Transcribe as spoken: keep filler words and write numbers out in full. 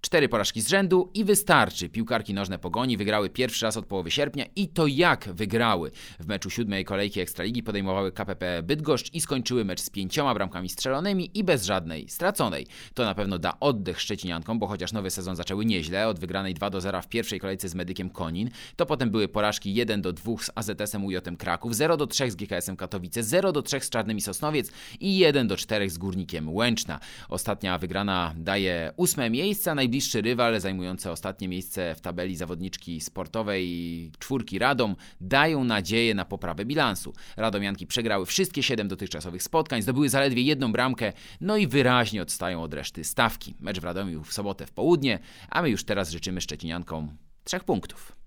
Cztery porażki z rzędu i wystarczy. Piłkarki nożne Pogoni wygrały pierwszy raz od połowy sierpnia i to jak wygrały. W meczu siódmej kolejki Ekstraligi podejmowały K P P Bydgoszcz i skończyły mecz z pięcioma bramkami strzelonymi i bez żadnej straconej. To na pewno da oddech szczeciniankom, bo chociaż nowy sezon zaczęły nieźle, od wygranej dwa do zera w pierwszej kolejce z Medykiem Konin, to potem były porażki jeden do dwóch z A Z S-em U J-em Kraków, zero do trzech z G K S-em Katowice, zero do trzech z Czarnymi Sosnowiec i jeden do czterech z Górnikiem Łęczna. Ostatnia wygrana daje ósme miejsce, a najbliższy rywal zajmujący ostatnie miejsce w tabeli zawodniczki sportowej czwórki Radom dają nadzieję na poprawę bilansu. Radomianki przegrały wszystkie siedem dotychczasowych spotkań, zdobyły zaledwie jedną bramkę, no i wyraźnie odstają od reszty stawki. Mecz w Radomiu w sobotę w południe, a my już teraz życzymy szczeciniankom trzech punktów.